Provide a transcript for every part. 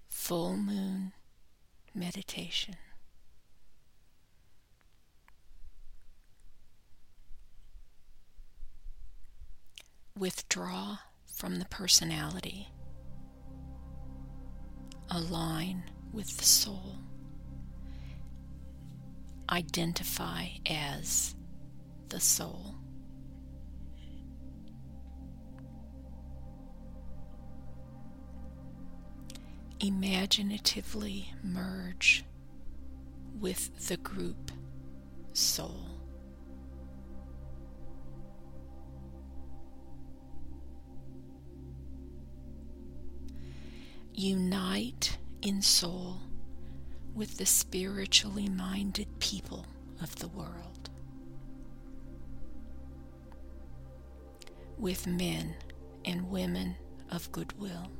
full moon meditation. Withdraw from the personality. Align with the soul. Identify as the soul. Imaginatively merge with the group soul. Unite in soul with the spiritually minded people of the world, with men and women of goodwill.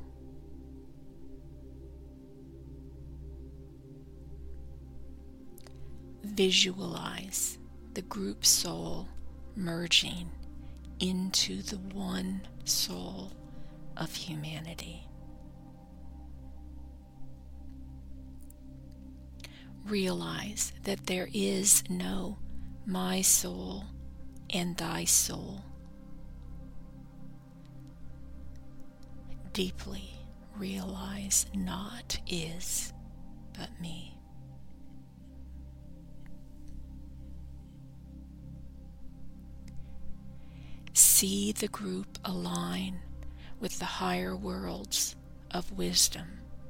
Visualize the group soul merging into the one soul of humanity. Realize that there is no my soul and thy soul. Deeply realize naught is but me. See the group align with the higher worlds of wisdom.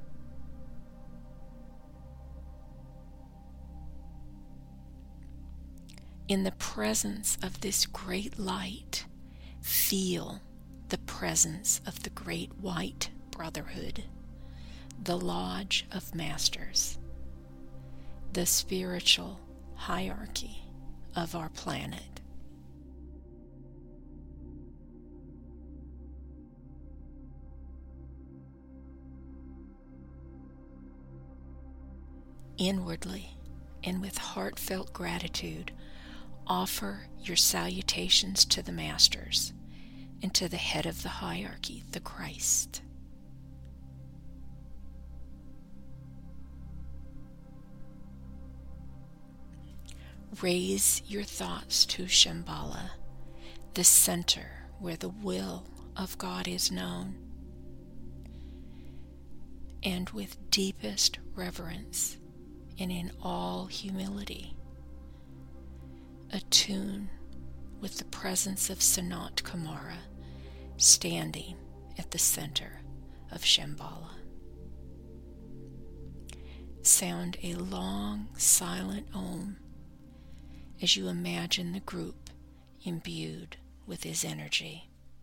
In the presence of this great light, feel the presence of the great white brotherhood, the Lodge of Masters, the spiritual hierarchy of our planet. Inwardly and with heartfelt gratitude, offer your salutations to the Masters and to the head of the hierarchy, the Christ. Raise your thoughts to Shambhala, the center where the will of God is known, and with deepest reverence and in all humility, attune with the presence of Sanat Kumara standing at the center of Shambhala. Sound a long, silent Om as you imagine the group imbued with his energy.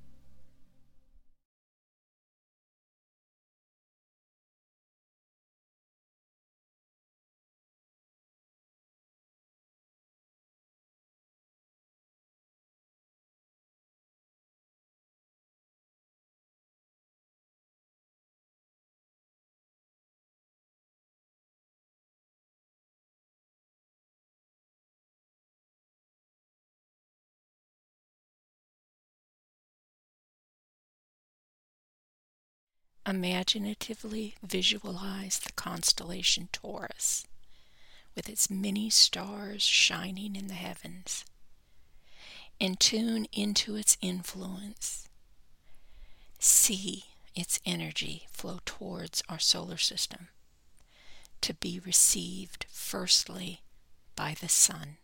Imaginatively visualize the constellation Taurus with its many stars shining in the heavens, and tune into its influence. See its energy flow towards our solar system to be received firstly by the sun.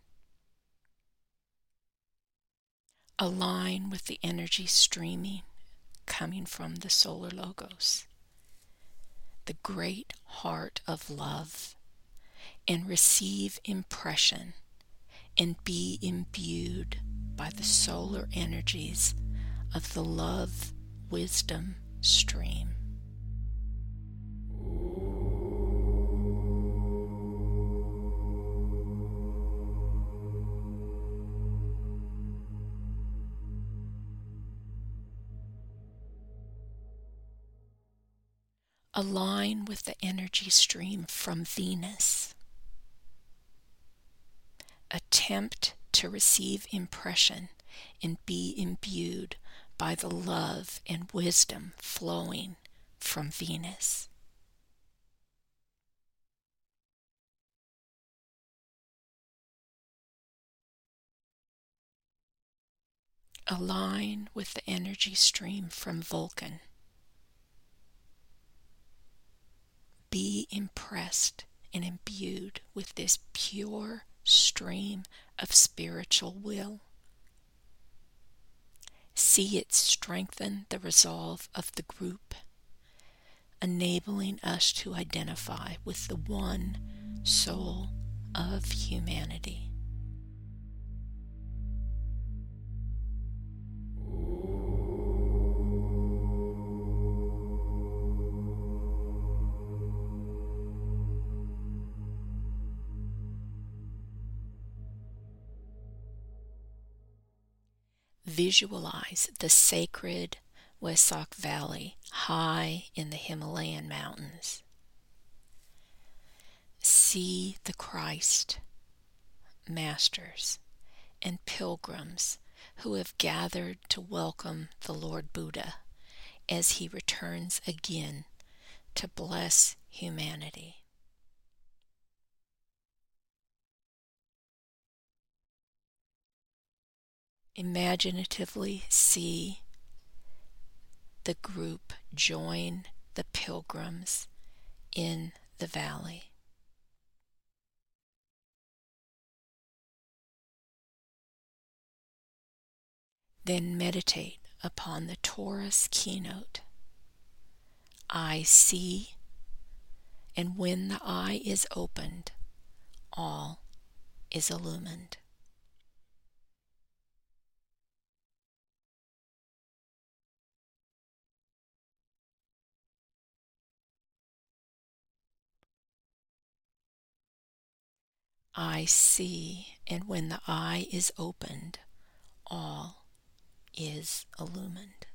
Align with the energy streaming coming from the solar logos, the great heart of love, and receive impression and be imbued by the solar energies of the love wisdom stream. Align with the energy stream from Venus. Attempt to receive impression and be imbued by the love and wisdom flowing from Venus. Align with the energy stream from Vulcan. Be impressed and imbued with this pure stream of spiritual will. See it strengthen the resolve of the group, enabling us to identify with the one soul of humanity. Visualize the sacred Wesak Valley high in the Himalayan mountains. See the Christ, masters, and pilgrims who have gathered to welcome the Lord Buddha as he returns again to bless humanity. Imaginatively see the group join the pilgrims in the valley. Then meditate upon the Taurus keynote. I see, and when the eye is opened, all is illumined. I see, and when the eye is opened, all is illumined.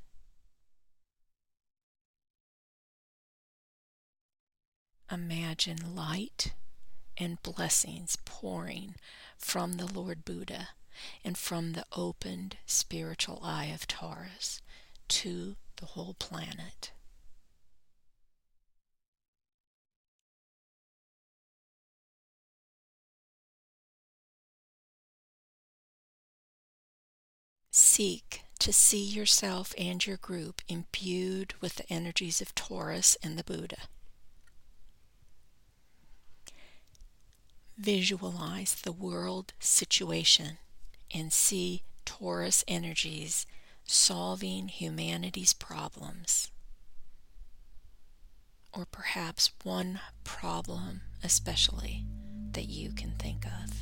Imagine light and blessings pouring from the Lord Buddha and from the opened spiritual eye of Taurus to the whole planet. Seek to see yourself and your group imbued with the energies of Taurus and the Buddha. Visualize the world situation and see Taurus energies solving humanity's problems. Or perhaps one problem especially that you can think of.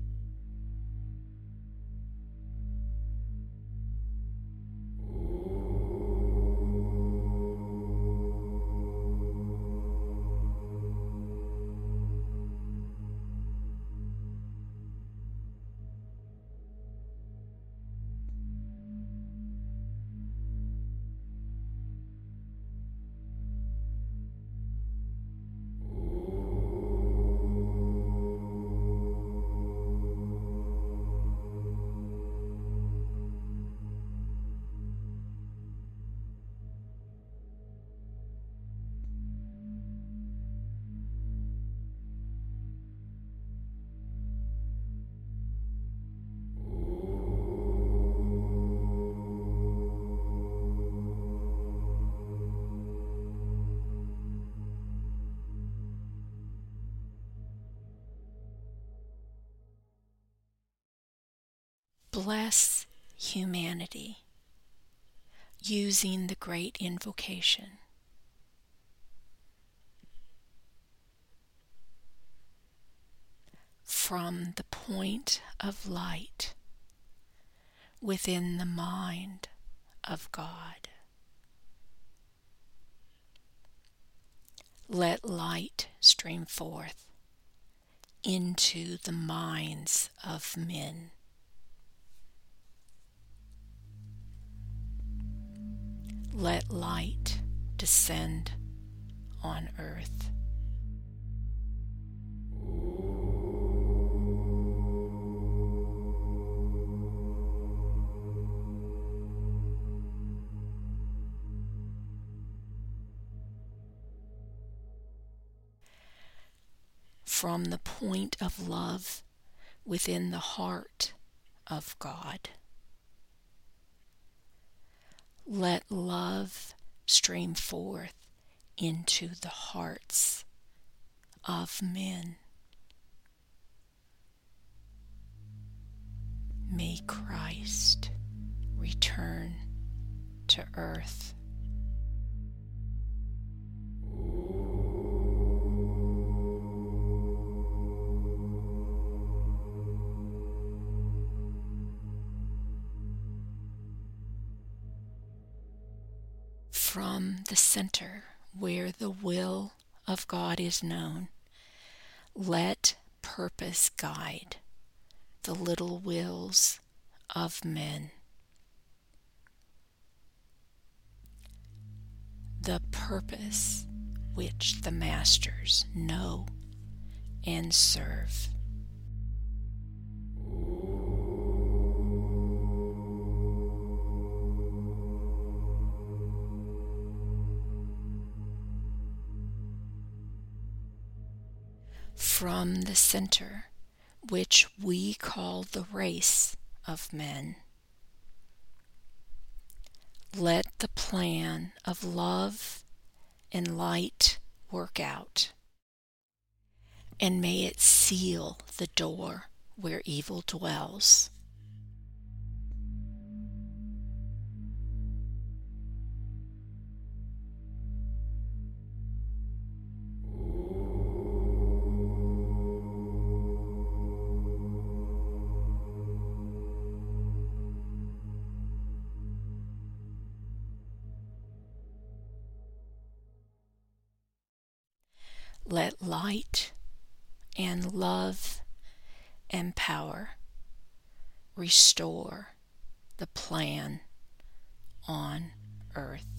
Bless humanity using the great invocation. From the point of light within the mind of God. Let light stream forth into the minds of men. Let light descend on earth. From the point of love within the heart of God. Let love stream forth into the hearts of men. May Christ return to earth. From the center where the will of God is known, let purpose guide the little wills of men. The purpose which the masters know and serve. From the center which we call the race of men, let the plan of love and light work out, and may it seal the door where evil dwells. Let light and love and power restore the plan on earth.